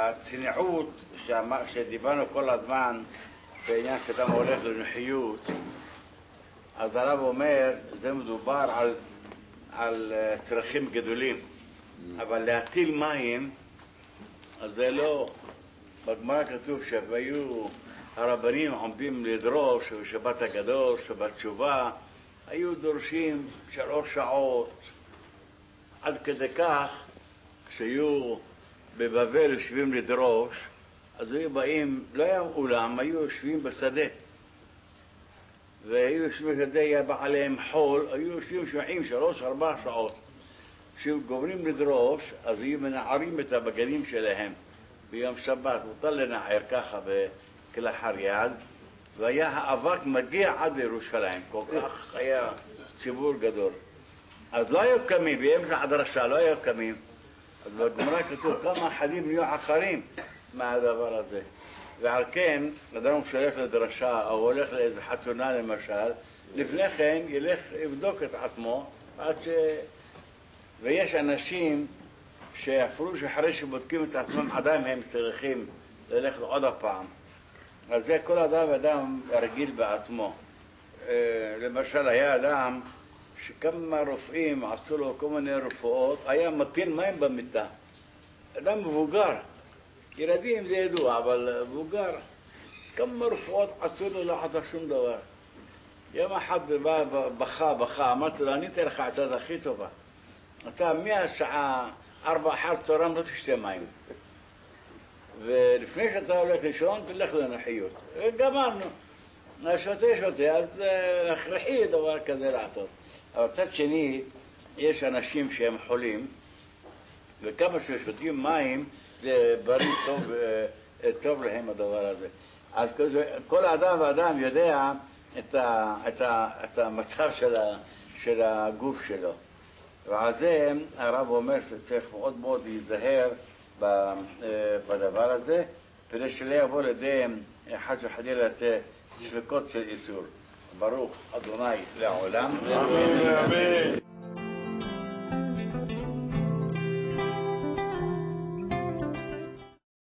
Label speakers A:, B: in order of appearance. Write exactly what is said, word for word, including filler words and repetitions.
A: הצניעות שדיברנו כל הזמן בעניין כשאדם הולך לנוחיות, אז הרב אומר, זה מדובר על, על צרכים גדולים, אבל להטיל מים, אז זה לא. בגמרא כתוב שהיו הרבנים עומדים לדרוש, שבת הגדול, שבת תשובה, היו דורשים שלוש שעות, עד כדי כך, כשהיו בבבל יושבים לדרוש, אז היו באים, לא היה אולם, היו יושבים בשדה. והיו יושבים בשדה, היה בא עליהם חול, היו יושבים שומעים שלוש, ארבע שעות. כשגומרים לדרוש, אז היו מנערים את הבגדים שלהם. ביום שבת, מותר לנער ככה בכלאחר יד, והיה האבק מגיע עד לירושלים, כל כך היה ציבור גדול. אז לא היו קמים, באמצע הדרשה לא היו קמים. אז בגמרא כתוב כמה אחדים נהיו עקרים מהדבר הזה. ועל כן, אדם שהולך לדרשה או הולך לאיזו חתונה למשל, לפני כן ילך לבדוק את עצמו עד ש... ויש אנשים שאפילו שאחרי שבודקים את עצמם עדיין הם צריכים ללכת עוד הפעם. אז זה כל אדם ואדם רגיל בעצמו. למשל היה אדם שכמה רופאים עשו לו כל מיני רפואות, היה מטיל מים במיטה. אדם מבוגר, ילדים זה ידוע, אבל מבוגר, כמה רפואות עשו לו לא עשה שום דבר. יום אחד בא בכה, בכה, אמרתי לו, אני אתן לך עצה הכי טובה. אתה מהשעה ארבע אחר צהריים לא תשתה מים. ולפני שאתה הולך לישון, תלך לנוחיות. גמרנו. שותה שותה, אז הכרחי דבר כזה לעשות. אבל צד שני, יש אנשים שהם חולים, וכמה ששותים מים, זה בריא טוב, טוב להם הדבר הזה. אז כל אדם ואדם יודע את, ה, את, ה, את המצב של, ה, של הגוף שלו. ועל זה הרב אומר שצריך מאוד מאוד להיזהר בדבר הזה, כדי שלא יבוא לידי חס וחלילה ספקות של איסור. ברוך אדוני לעולם.
B: אמן ואמן.